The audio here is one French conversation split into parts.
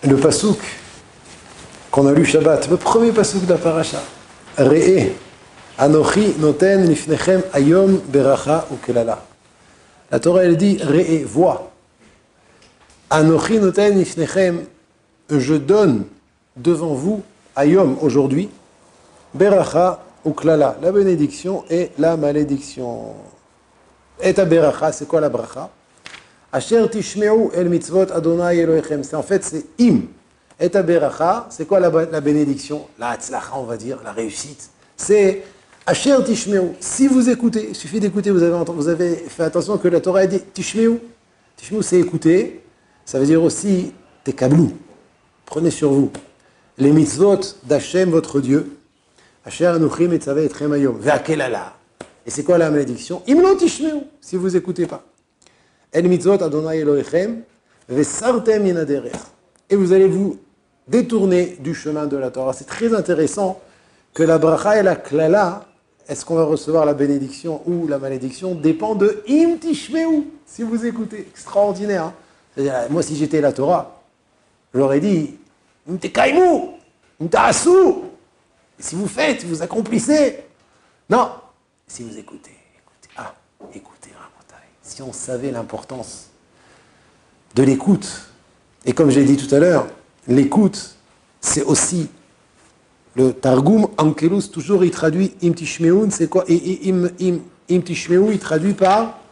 le pasouk qu'on a lu Shabbat, le premier pasouk de la paracha. Re'e, Anochi noten lifnechem ayom beracha ukelala. La Torah, elle dit, Re'e, vois. Anochi noten lifnechem, je donne devant vous, ayom, aujourd'hui, beracha ukelala, la bénédiction et la malédiction. Et ta beracha, c'est quoi la bracha? Asher tishmeu el mitzvot Adonai Elohechem. C'est en fait, c'est im. Et ta beracha, c'est quoi la bénédiction? La hatzlacha, on va dire, la réussite. C'est Asher tishmeu. Si vous écoutez, il suffit d'écouter, vous avez fait attention que la Torah a dit tishmeu. Tishmeu, c'est écouter. Ça veut dire aussi tekablou. Prenez sur vous. Les mitzvot d'Hachem, votre Dieu. Asher anuchi mitzaveh etchem hayom. Ve'akelala. Et c'est quoi la malédiction? Imlo tishmeu. Si vous écoutez pas. El mitzvot Adonai Elohechem, vesartem min haderech. Et vous allez vous détourner du chemin de la Torah. C'est très intéressant que la bracha et la klala, est-ce qu'on va recevoir la bénédiction ou la malédiction, dépend de im tishmeu, si vous écoutez. Extraordinaire. Hein. C'est-à-dire, moi, si j'étais la Torah, j'aurais dit im tekaimu, im ta'asu. Si vous faites, vous accomplissez. Non. Si vous écoutez. Ah, écoutez. Si on savait l'importance de l'écoute, et comme j'ai dit tout à l'heure, l'écoute, c'est aussi le Targum Ankelus, toujours il traduit im tishmeun, c'est quoi? Im tishmeun, il traduit par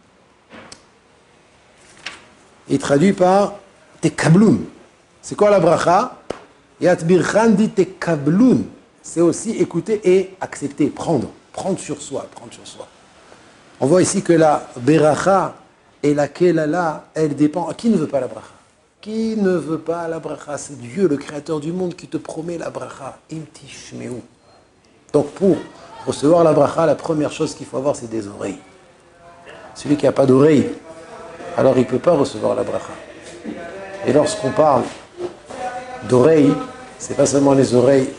tekablun. C'est quoi la bracha? Yat birchan dit tekablun. C'est aussi écouter et accepter, prendre sur soi. On voit ici que la beracha et la kelala, elle dépend. Qui ne veut pas la bracha? Qui ne veut pas la bracha? C'est Dieu, le créateur du monde, qui te promet la bracha. Im tishmeu. Donc pour recevoir la bracha, la première chose qu'il faut avoir, c'est des oreilles. Celui qui n'a pas d'oreilles, alors il ne peut pas recevoir la bracha. Et lorsqu'on parle d'oreilles, c'est pas seulement les oreilles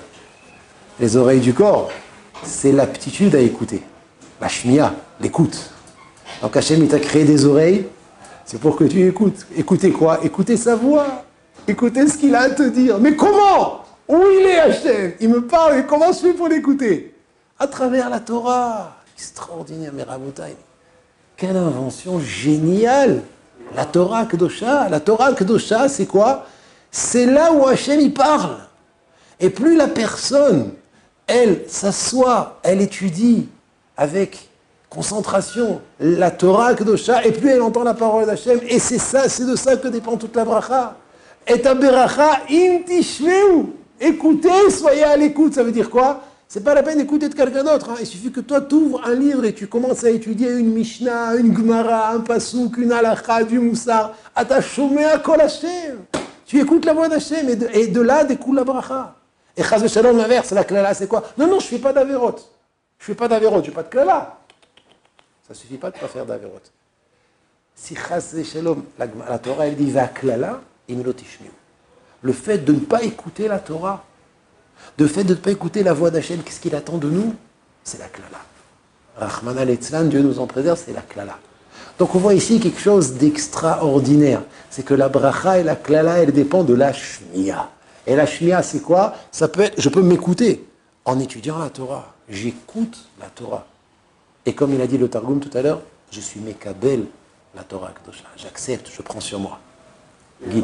du corps, c'est l'aptitude à écouter. La shmiya, l'écoute. Donc Hachem, il t'a créé des oreilles, c'est pour que tu écoutes. Écoutez quoi? Écoutez sa voix. Écoutez ce qu'il a à te dire. Mais comment? Où il est Hachem? Il me parle, et comment je fais pour l'écouter? À travers la Torah. Extraordinaire, mais Rabotai. Quelle invention géniale! La Torah Kedosha. La Torah Kedosha, c'est quoi? C'est là où Hachem, il parle. Et plus la personne, elle s'assoit, elle étudie, avec concentration, la Torah Kedosha, et plus elle entend la parole d'Hachem, et c'est de ça que dépend toute la bracha. Et ta beracha, im tishmeu. Écoutez, soyez à l'écoute. Ça veut dire quoi? C'est pas la peine d'écouter de quelqu'un d'autre. Hein. Il suffit que toi, tu ouvres un livre et tu commences à étudier une Mishnah, une Gemara, un Pasuk, une Halakha, du Moussar. Ata shomea kol Hachem. Tu écoutes la voix d'Hachem, et de là découle la bracha. Et chas v'shalom, l'inverse, la klala, c'est quoi? Non, je fais pas d'avérote. Je fais pas d'avérote, je fais pas de klala. Ça suffit pas de pas faire d'avérote. Si chas v'shalom, la Torah, elle dit va klala, imelo tishmeu. Le fait de ne pas écouter la Torah, le fait de ne pas écouter la voix d'Hachem, qu'est-ce qu'il attend de nous? C'est la klala. Rahman al-Etzlan, Dieu nous en préserve, c'est la klala. Donc on voit ici quelque chose d'extraordinaire. C'est que la bracha et la klala, elles dépendent de la shmiya. Et la shmiya, c'est quoi? Ça peut être, je peux m'écouter en étudiant la Torah. J'écoute la Torah. Et comme il a dit le Targum tout à l'heure, je suis mekabel la Torah Kedosha. J'accepte, je prends sur moi. Guy.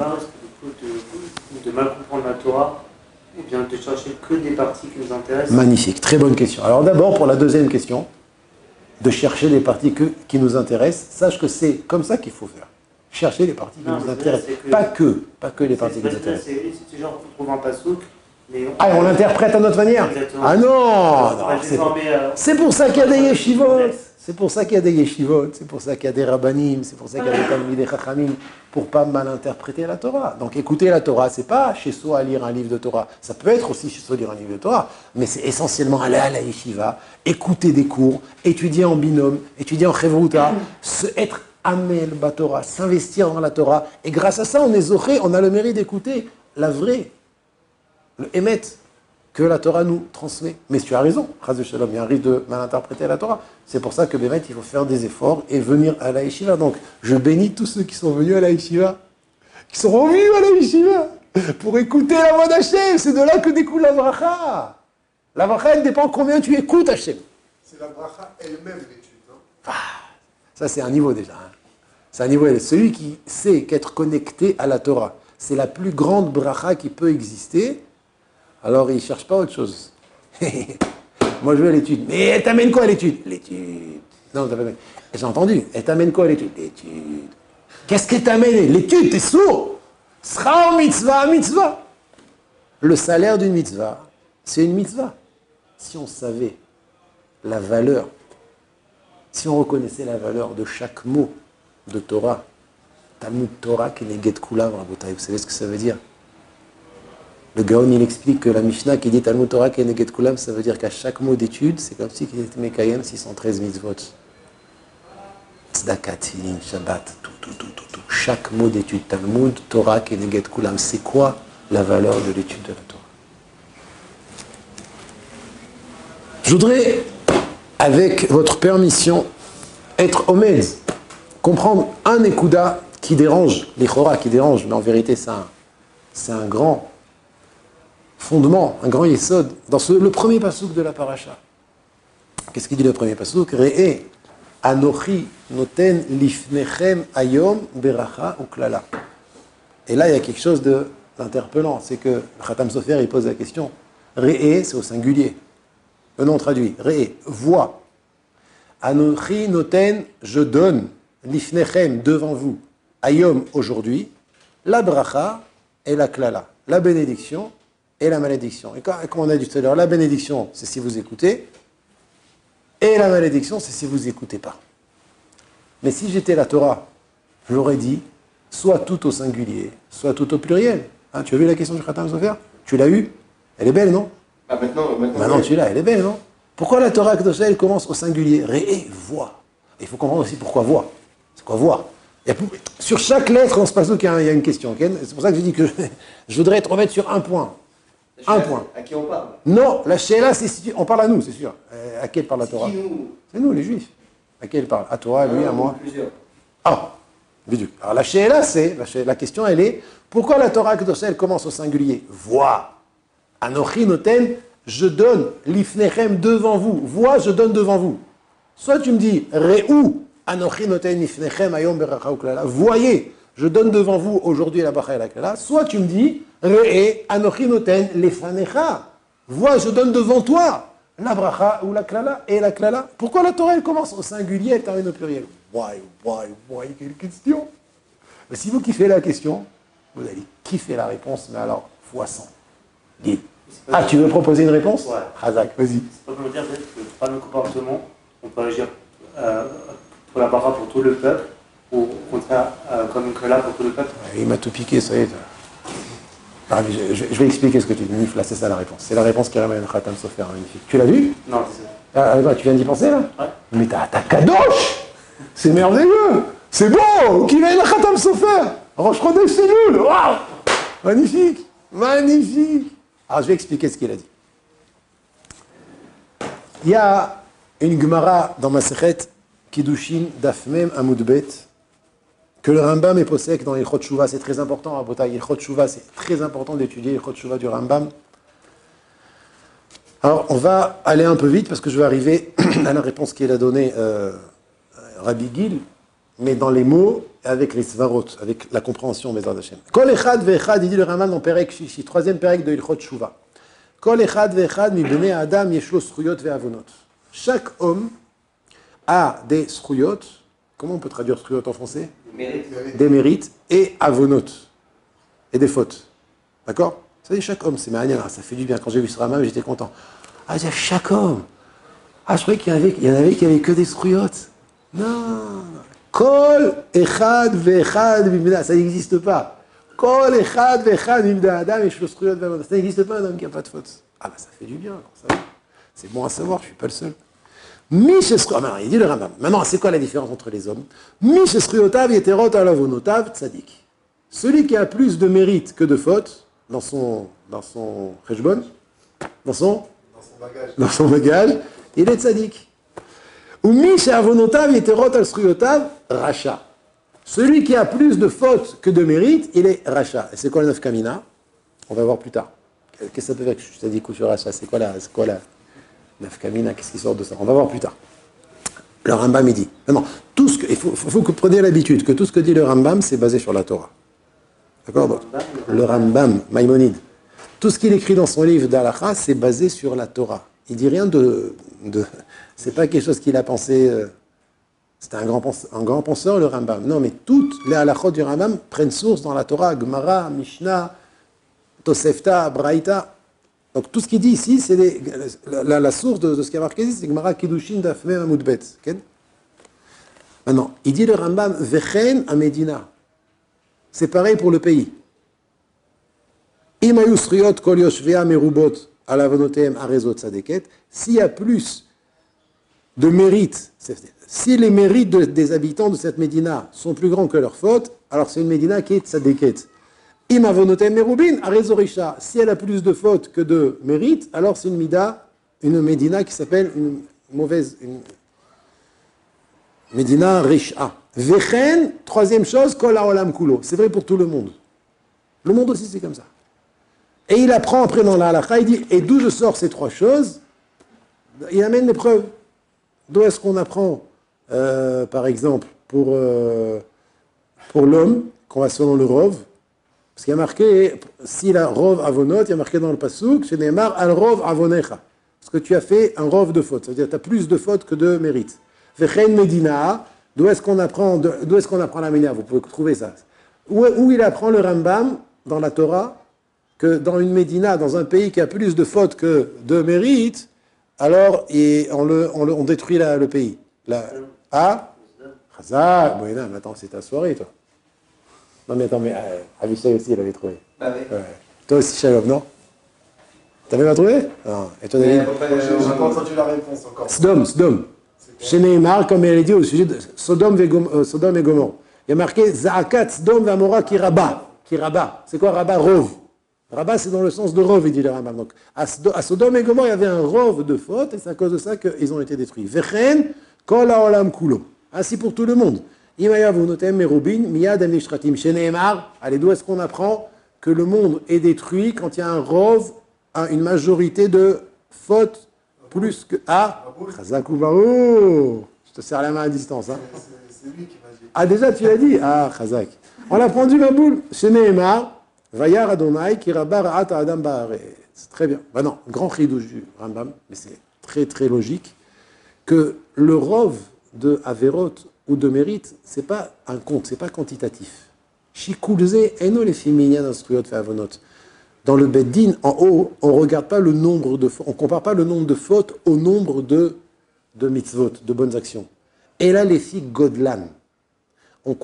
De mal comprendre la Torah, ou bien de chercher que des parties qui nous intéressent? Magnifique, très bonne question. Alors d'abord, pour la deuxième question, de chercher les parties qui nous intéressent, sache que c'est comme ça qu'il faut faire. Chercher les parties qui nous intéressent. Pas que les parties qui nous intéressent. C'est genre, on trouve un pasouk, mais on l'interprète à notre manière. Exactement. Ah non, c'est pour ça qu'il y a des yeshivot. C'est pour ça qu'il y a des yeshivot, c'est pour ça qu'il y a des rabbanim, c'est pour ça qu'il y a des talmidei chachamim, pour pas mal interpréter la Torah. Donc écouter la Torah, c'est pas chez soi à lire un livre de Torah. Ça peut être aussi chez soi à lire un livre de Torah, mais c'est essentiellement aller à la yeshiva, écouter des cours, étudier en binôme, étudier en chevruta, être amel batorah, s'investir dans la Torah. Et grâce à ça, on est zoché, on a le mérite d'écouter la vraie, le émet que la Torah nous transmet. Mais tu as raison, Chas v'Shalom, il y a un risque de mal interpréter la Torah. C'est pour ça que Bémet, il faut faire des efforts et venir à la yeshiva. Donc, je bénis tous ceux qui sont venus à la yeshiva, qui sont revenus à la yeshiva pour écouter la voix d'Hachem. C'est de là que découle la bracha. La bracha, elle dépend combien tu écoutes Hachem. C'est la bracha elle-même l'étude, non? Ça, c'est un niveau déjà. Hein. C'est un niveau. Celui qui sait qu'être connecté à la Torah, c'est la plus grande bracha qui peut exister, alors il ne cherche pas autre chose. Moi, je veux l'étude. Mais elle t'amène quoi à l'étude? L'étude. Non, j'ai entendu. Elle t'amène quoi à l'étude? L'étude. Qu'est-ce qu'elle t'amène? L'étude, t'es sourd. Sera mitzvah, mitzvah. Le salaire d'une mitzvah, c'est une mitzvah. Si on savait la valeur, si on reconnaissait la valeur de chaque mot de Torah, Talmud Torah Keneget Kulav, Rabotai, vous savez ce que ça veut dire? Le Gaon, il explique que la Mishnah qui dit Talmud Torah Keneget Kulav, ça veut dire qu'à chaque mot d'étude, c'est comme si il était Mekayem 613 mitzvot. Tzedaka, Tefillin, Shabbat, tout. Chaque mot d'étude, Talmud Torah Keneget Kulav, c'est quoi la valeur de l'étude de la Torah? Je voudrais, avec votre permission, être omed, comprendre un Nekuda qui dérange, l'Ichora qui dérange, mais en vérité c'est un grand fondement, un grand yesod, dans le premier pasouk de la paracha. Qu'est-ce qu'il dit le premier pasouk? Re'e anochi noten lifnechem ayom beracha uklala. Et là il y a quelque chose d'interpellant, c'est que le Khatam Sofer il pose la question. Re'e c'est au singulier. Le nom traduit. Re'e, vois. Anochi noten, je donne, lifnechem, devant vous, ayom, aujourd'hui, la bracha et la klala, la bénédiction et la malédiction. Et comme on a dit tout à l'heure, la bénédiction, c'est si vous écoutez, et la malédiction, c'est si vous n'écoutez pas. Mais si j'étais la Torah, je l'aurais dit, soit tout au singulier, soit tout au pluriel. Hein, tu as vu la question du Khatam Sofer? Tu l'as eue? Elle est belle, non? Ah, maintenant tu l'as, elle est belle, non? Pourquoi la Torah Kedosha, elle commence au singulier? Re'e, vois. Il faut comprendre aussi pourquoi voir. C'est quoi voir? Sur chaque lettre, on se passe qu'il y a une question. Okay? C'est pour ça que j'ai dit que je voudrais être remettre sur un point. Un point. À qui on parle? Non, la Sheila, c'est on parle à nous, c'est sûr. À qui elle parle la Torah? Qui nous? C'est nous, les Juifs. À qui elle parle? À toi, à lui, à moi? Plusieurs. Ah, bidou. Alors la Sheila, la question, elle est, pourquoi la Torah Kedosha, elle commence au singulier? Vois. Anochi noten, je donne, lifnechem, devant vous. Vois, je donne devant vous. Soit tu me dis, Re'u, Anochi noten lifnechem ayom beracha uklala. Voyez, je donne devant vous aujourd'hui la bracha et la klala. Soit tu me dis, Re'e, Anochi noten lefanecha. Vois, je donne devant toi la bracha ou la klala et la klala. Pourquoi la Torah, elle commence au singulier, elle termine au pluriel? Why, quelle question? Mais si vous kiffez la question, vous allez kiffer la réponse, mais alors, fois 100. Dis. Ah, tu veux proposer une réponse? Ouais. Hazak, vas-y. C'est pas comment dire peut-être que par le comportement, on peut agir pour la bara pour tout le peuple, ou au contraire comme que là pour tout le peuple. Ouais, il m'a tout piqué, ça y est. Ah, mais je vais expliquer ce que tu dis. Là, c'est ça la réponse. C'est la réponse qui ramène Khatam Sofer magnifique. Tu l'as vu? Non, c'est ça. Ah, tu viens d'y penser là? Ouais. Mais t'as kadosh! C'est merveilleux! C'est beau! Qui vient de Khatam Sofer? Roche Rodèche, c'est nul! Waouh! Magnifique! Magnifique! Alors, je vais expliquer ce qu'il a dit. Il y a une Gemara dans Masechet Kiddushin Dafmem Amoudbet que le Rambam est possède dans Ilchot Shuvah. C'est très important à Botaï. Ilchot Shuvah, c'est très important d'étudier Ilchot Shuvah du Rambam. Alors, on va aller un peu vite parce que je vais arriver à la réponse qu'il a donnée Rabbi Gil, mais dans les mots, avec les svarot, avec la compréhension, Bezrat Hashem. Kol echad ve'echad, il dit le Rambam dans Perek Shishi, troisième Perek de Ilchot Shuvah. Kol echad ve'echad mi bnei Adam yeshlo sruyot ve'avonot. Chaque homme a des sruyot. Comment on peut traduire sruyot en français? Des mérites et avonot. Et des fautes. D'accord? Ça dit chaque homme, c'est manière, ça fait du bien. Quand j'ai vu ce Rambam, j'étais content. Ah, c'est chaque homme. Ah, je croyais qu'il y en avait qui avaient que des sruyot. Non. Kol echad ve'echad mibnei, ça n'existe pas. Kol echad ve'echad mibnei Adam yeshlo sruyot ve'avonot. Ça n'existe pas un homme qui n'a pas de faute. Ah, bah ça fait du bien. Ça va. C'est bon à savoir, je ne suis pas le seul. Il dit le Rambam. Maintenant, c'est quoi la différence entre les hommes? Mishesruyotav yeterot alavonotav tzadik. Celui qui a plus de mérite que de faute dans son cheshbon, dans son bagage, il est tzadik. Ou misheavonotav yeterot alsruyotav racha. Celui qui a plus de fautes que de mérites, il est rachat. Et c'est quoi le nafkamina? On va voir plus tard. Qu'est-ce que ça peut faire que je t'ai dit que je suis rachat? C'est quoi la nafkamina? Qu'est-ce qui sort de ça? On va voir plus tard. Le Rambam, il dit. Non, tout ce que, il faut que vous preniez l'habitude que tout ce que dit le Rambam, c'est basé sur la Torah. D'accord? Le Rambam, Maïmonide. Tout ce qu'il écrit dans son livre d'Halakha, c'est basé sur la Torah. Il dit rien c'est pas quelque chose qu'il a pensé. C'était un grand penseur, le Rambam. Non, mais toutes les halakhot du Rambam prennent source dans la Torah, Gemara, Mishnah, Tosefta, Braïta. Donc tout ce qu'il dit ici, c'est la source de ce qui a marqué ici, c'est Gemara, Kiddushin, Dafme, Amoudbet. Okay? Maintenant, il dit le Rambam, Vechen à Medina. C'est pareil pour le pays. Imayus Riot, Kol Yoshvea, Merubot, Alavonotem, Arezot, Sadeket. S'il y a plus de mérite, si les mérites des habitants de cette Médina sont plus grands que leurs fautes, alors c'est une Médina qui est tzadeket. Im avonotem merubin, arezorisha. Si elle a plus de fautes que de mérites, alors c'est une Médina qui s'appelle une Médina risha. Vechen, troisième chose, kol haolam kulo. C'est vrai pour tout le monde. Le monde aussi c'est comme ça. Et il apprend après dans la halakha, il dit, et d'où je sors ces trois choses? Il amène les preuves. D'où est-ce qu'on apprend, par exemple, pour l'homme, qu'on va selon le rov? Parce qu'il y a marqué, si la rov avonot, il y a marqué dans le passouk, chez Neymar, al rov avonecha. Parce que tu as fait un rov de fautes. C'est-à-dire que tu as plus de fautes que de mérites. Vechen Medina, d'où est-ce qu'on apprend la Médina? Vous pouvez trouver ça. Où il apprend le Rambam, dans la Torah, que dans une Médina, dans un pays qui a plus de fautes que de mérites, alors on détruit le pays. Ah Chazak, bon, non, mais attends, c'est ta soirée, toi. Non, mais attends, Avishai aussi, il avait trouvé. Bah oui. Ouais. Toi aussi, Shalom, non? T'avais pas trouvé? Non. Et toi, David? J'ai pas entendu la réponse encore. Sdom. Chez Neymar, comme elle est dit au sujet de Sodome et Gomorrhe. Il y a marqué Za'akat, Sdom, Vamora, Kiraba. C'est quoi Rabat? Rov. Rabat, c'est dans le sens de rov, il dit le Rambam. Donc, à Sodome et Gomorrhe, il y avait un rov de faute, et c'est à cause de ça qu'ils ont été détruits. Vechen, kol haolam kulo. Ainsi pour tout le monde. Imaya vunotem merubin, miyad amishratim. Chez Neymar, allez, d'où est-ce qu'on apprend que le monde est détruit quand il y a un rov, une majorité de fautes plus que. Ah, Chazakou Baou. Je te serre la main à distance. Hein. C'est lui qui m'a dit. Ah, déjà, tu l'as dit? Ah, Chazak. On l'a pris ma boule. Chez Neymar. Vayar Adonai qui rabba ata adam ba'aretz. C'est très bien. Ben non, grand chidouche du Rambam, mais c'est très très logique que le rov de Averot ou de mérite, c'est pas un compte, c'est pas quantitatif. Shikulze eno les féminines instruyot fait avonot. Dans le Beddin, en haut, on regarde pas le nombre de fautes, on compare pas le nombre de fautes au nombre de mitzvot, de bonnes actions. Et là, les filles Godlan. On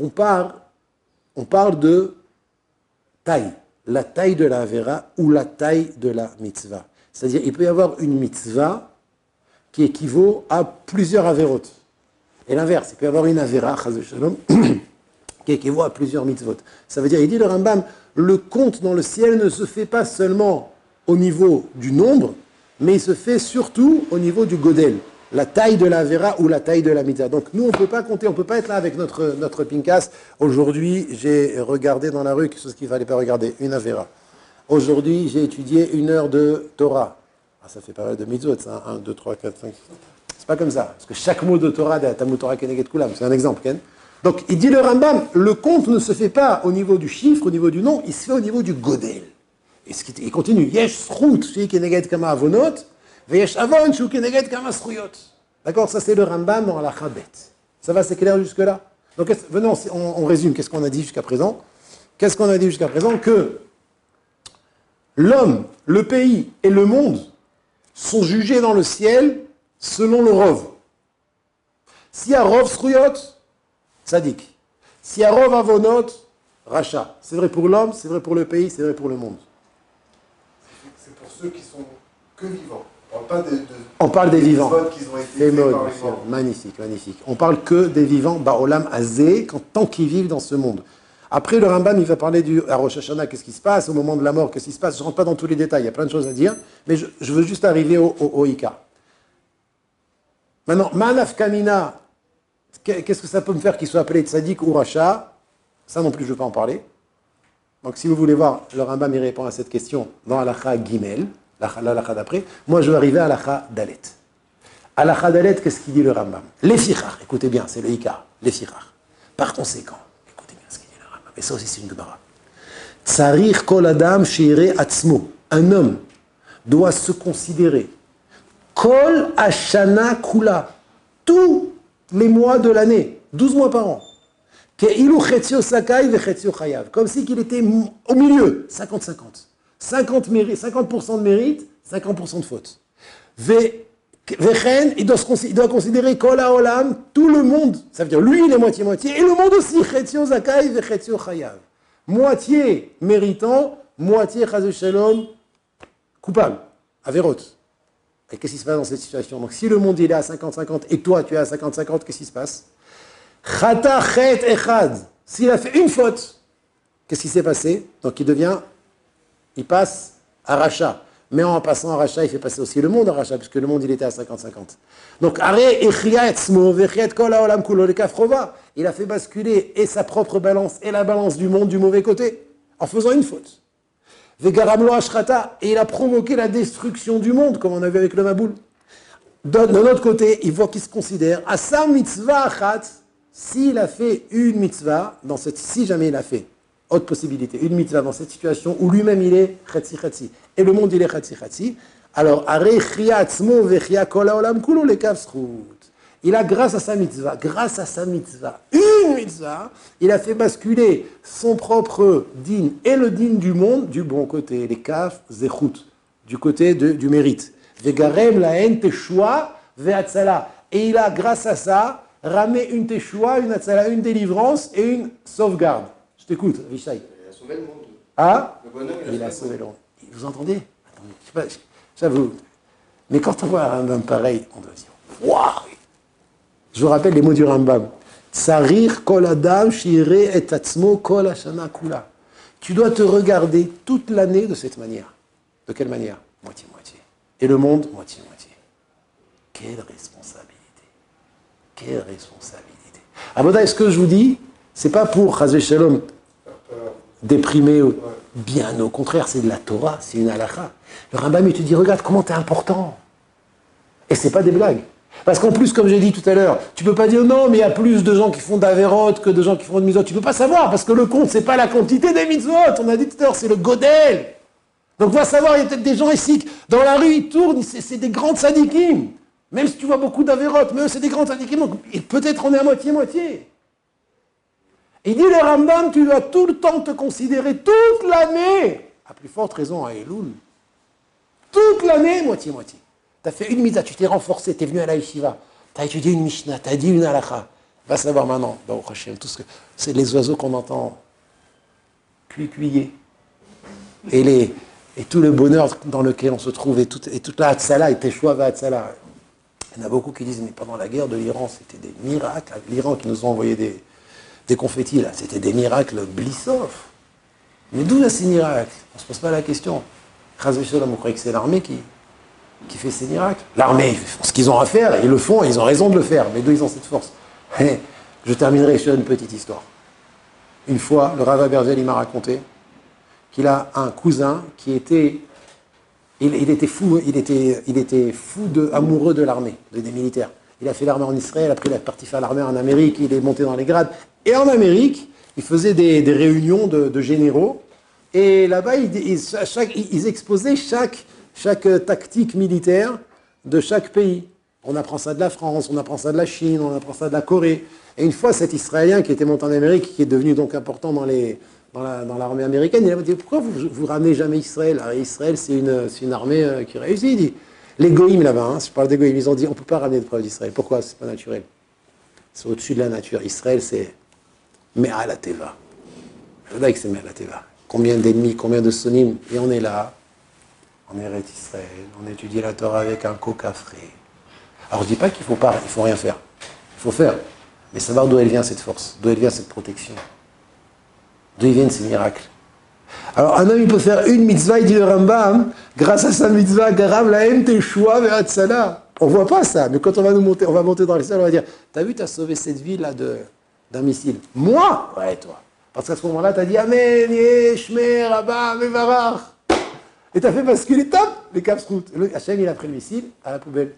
parle de taille, la taille de la Avera ou la taille de la mitzvah. C'est-à-dire, il peut y avoir une mitzvah qui équivaut à plusieurs Averot. Et l'inverse, il peut y avoir une Avera, qui équivaut à plusieurs mitzvot. Ça veut dire, il dit le Rambam, le compte dans le ciel ne se fait pas seulement au niveau du nombre, mais il se fait surtout au niveau du godel, la taille de la Avera ou la taille de la mitzvah. Donc nous, on ne peut pas compter, on ne peut pas être là avec notre pinkas. Aujourd'hui, j'ai regardé dans la rue quelque chose qu'il ne fallait pas regarder, une Avera. Aujourd'hui, j'ai étudié 1 heure de Torah. Ah, ça fait pas mal de mitzvot, ça, 1, 2, 3, 4, 5. C'est pas comme ça, parce que chaque mot de Torah, Talmud Torah Keneget Kulam, c'est un exemple, Ken. Donc, il dit le Rambam, le compte ne se fait pas au niveau du chiffre, au niveau du nom, il se fait au niveau du godel. Et il continue, Yesh Srout, Shei Keneget Kama Avonot, Veyesh Avon, Shei Keneget Kama Sruyot. D'accord, ça c'est le Rambam dans la Chabet. Ça va, c'est clair jusque-là? Donc, venons, on résume, qu'est-ce qu'on a dit jusqu'à présent? Qu'est-ce qu'on a dit jusqu'à présent? Que l'homme, le pays et le monde sont jugés dans le ciel selon le Rov. S'il y a Rov Sruyot, Tzadik. S'il y a Rov Avonot, Racha. C'est vrai pour l'homme, c'est vrai pour le pays, c'est vrai pour le monde. C'est pour ceux qui sont que vivants. On parle des vivants. Qui ont été faits par les morts. Magnifique, magnifique. On parle que des vivants, Baolam Azé, tant qu'ils vivent dans ce monde. Après, le Rambam, il va parler à Rosh Hashanah, qu'est-ce qui se passe, au moment de la mort, qu'est-ce qui se passe. Je ne rentre pas dans tous les détails, il y a plein de choses à dire, mais je veux juste arriver au Ika. Maintenant, Manaf Kamina, qu'est-ce que ça peut me faire qu'il soit appelé Tzadik ou Racha? Ça non plus, je ne veux pas en parler. Donc si vous voulez voir, le Rambam il répond à cette question dans Halakha Gimel, l'Halakha d'après. Moi, je vais arriver à Halakha Dalet. Halakha Dalet, qu'est-ce qu'il dit le Rambam? Les fichar, écoutez bien, c'est le Ikar, les fichar. Par conséquent, écoutez bien ce qu'il dit le Rambam. Et ça aussi, c'est une Gemara. Tsarir kol adam sheire atzmo. Un homme doit se considérer kol ashana kula. Tous les mois de l'année, 12 mois par an. Comme si qu'il était au milieu, 50-50. 50% de mérite, 50% de faute. Il doit considérer Kol HaOlam, tout le monde, ça veut dire lui il est moitié-moitié, et le monde aussi, moitié méritant, moitié Shalom, coupable, Averot. Et qu'est-ce qui se passe dans cette situation? Donc si le monde il est à 50-50 et toi tu es à 50-50, qu'est-ce qui se passe? Chata chet echad. S'il a fait une faute, qu'est-ce qui s'est passé? Donc il passe à rachat. Mais en passant à rachat, il fait passer aussi le monde à rachat, puisque le monde il était à 50-50. Donc il a fait basculer et sa propre balance et la balance du monde du mauvais côté, en faisant une faute. Et il a provoqué la destruction du monde, comme on a vu avec le Maboul. De l'autre côté, il voit qu'il se considère à sa mitzvah achat. S'il a fait une mitzvah, si jamais il a fait, autre possibilité, une mitzvah dans cette situation où lui-même il est chatsi, et le monde il est chatsi, alors, il a grâce à sa mitzvah, une mitzvah, il a fait basculer son propre din et le din du monde du bon côté, les kaf zechut, du côté du mérite. Vegarem laen teshua ve'atzala. Et il a, grâce à ça, ramé une teshoua, une atzala, une délivrance et une sauvegarde. Je t'écoute, Vishai. Il a sauvé le monde. Ah? Le bonhomme, il a sauvé le monde. Vous entendez? Attendez, je sais pas, j'avoue. Mais quand on voit un Rambam pareil, on doit dire waouh! Je vous rappelle les mots du Rambam. Tsarir kol adam shire et atzmo kol hashana kula. Tu dois te regarder toute l'année de cette manière. De quelle manière? Moitié-moitié. Et le monde, moitié-moitié. Quelle responsabilité. Quelle responsabilité. Aboda, est-ce que je vous dis, c'est pas pour Chazé Shalom déprimer, bien au contraire, c'est de la Torah, c'est une halakha. Le Rambam, il te dit, regarde comment t'es important. Et c'est pas des blagues. Parce qu'en plus, comme j'ai dit tout à l'heure, tu peux pas dire non, mais il y a plus de gens qui font d'Averot que de gens qui font de mitzvot. Tu peux pas savoir, parce que le compte, c'est pas la quantité des mitzvot. On a dit tout à l'heure, c'est le godel. Donc, va savoir, il y a peut-être des gens ici, dans la rue, ils tournent, c'est des grands tzadikim. Même si tu vois beaucoup d'Averot, mais eux, c'est des grands tzadikim. Donc, peut-être on est à moitié-moitié. Il dit, le Rambam, tu dois tout le temps te considérer toute l'année, à plus forte raison à Elul, toute l'année, moitié-moitié. Tu as fait une mitzvah, tu t'es renforcé, tu es venu à la yeshiva, tu as étudié une Mishnah, tu as dit une halakha. Va savoir maintenant, Baruch Hashem, tout ce que c'est les oiseaux qu'on entend cuiller. Et tout le bonheur dans lequel on se trouve, et toute la hatzala, et teshuva va hatzala. Il y en a beaucoup qui disent, mais pendant la guerre de l'Iran, c'était des miracles. L'Iran qui nous a envoyé des confettis, là, c'était des miracles blissov. Mais d'où là ces miracles? On ne se pose pas la question. Chaz v'shalom, on croit que c'est l'armée qui fait ces miracles. L'armée, ils font ce qu'ils ont à faire, ils le font, et ils ont raison de le faire. Mais d'où ils ont cette force? Je terminerai sur une petite histoire. Une fois, le Rav Abergel, il m'a raconté qu'il a un cousin qui était... Il était fou amoureux de l'armée, des militaires. Il a fait l'armée en Israël, après il est parti faire l'armée en Amérique, il est monté dans les grades. Et en Amérique, il faisait des réunions de généraux. Et là-bas, ils exposaient chaque tactique militaire de chaque pays. On apprend ça de la France, on apprend ça de la Chine, on apprend ça de la Corée. Et une fois, cet Israélien qui était monté en Amérique, qui est devenu donc important dans l'armée américaine, il a dit, pourquoi vous ramenez jamais Israël? Alors, Israël, c'est une armée qui réussit. Il dit, les goïms là-bas, je parle des goïms, ils ont dit, on ne peut pas ramener de preuves d'Israël. Pourquoi? C'est pas naturel. C'est au-dessus de la nature. Israël, c'est Mea la Teva. Je veux dire que c'est Mea la Teva. Combien d'ennemis, combien de sonim, et on est là, on est Israël, on étudie la Torah avec un coca frais. Alors je ne dis pas qu'il faut rien faire. Il faut faire. Mais savoir d'où elle vient cette force, d'où elle vient cette protection. D'où ils viennent ces miracles. Alors un homme, il peut faire une mitzvah, il dit le Rambam, grâce à sa mitzvah, Garav lahem teshuva ve'atzala. On ne voit pas ça, mais quand on va monter dans les cieux, on va dire, t'as vu, t'as sauvé cette ville là d'un missile. Moi? Ouais, toi. Parce qu'à ce moment-là, tu as dit Amen, Yeshmer, Rabba, Mevarach. Et tu as fait basculer, top, les capsroutes. Hachem, il a pris le missile à la poubelle.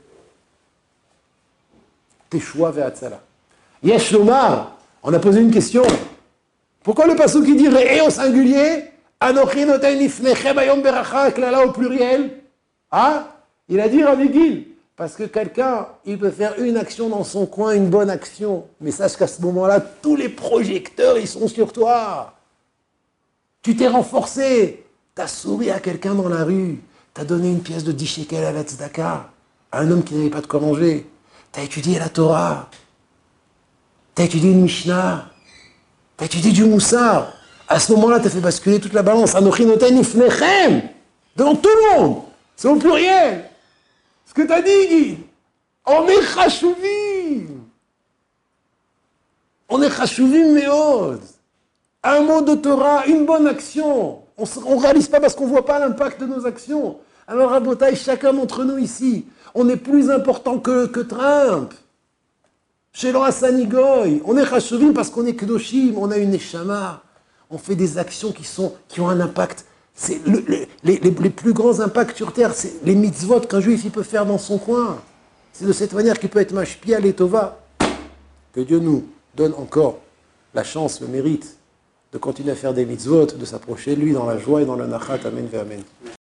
Teshoua ve'atzala. Yesh lomar, on a posé une question. Pourquoi le passage qui dit Re'e au singulier, Anochi noten lifnechem hayom beracha, klala au pluriel? Ah, il a dit Rabbi Gil, parce que quelqu'un, il peut faire une action dans son coin, une bonne action, mais sache qu'à ce moment-là, tous les projecteurs, ils sont sur toi. Tu t'es renforcé, tu as souri à quelqu'un dans la rue, tu as donné une pièce de 10 shekels à la tzedaka, à un homme qui n'avait pas de quoi manger, tu as étudié la Torah, tu as étudié une Mishnah, tu as étudié du Moussar. À ce moment-là, tu as fait basculer toute la balance. Anochi noten lifnechem, devant tout le monde. C'est au pluriel. Ce que tu as dit, Guy. On est chashuvim. On est chashuvim meod. Un mot de Torah, une bonne action. On ne réalise pas parce qu'on ne voit pas l'impact de nos actions. Alors, Rabotai, chacun d'entre nous ici, on est plus important que Trump. Chez Hassani Goy, on est chashuvim parce qu'on est kedoshim, on a une neshama. On fait des actions qui ont un impact. C'est les plus grands impacts sur Terre, c'est les mitzvot qu'un juif il peut faire dans son coin. C'est de cette manière qu'il peut être mashpia letova. Que Dieu nous donne encore la chance, le mérite de continuer à faire des mitzvot, de s'approcher de lui dans la joie et dans le nachat. Amen ve amen.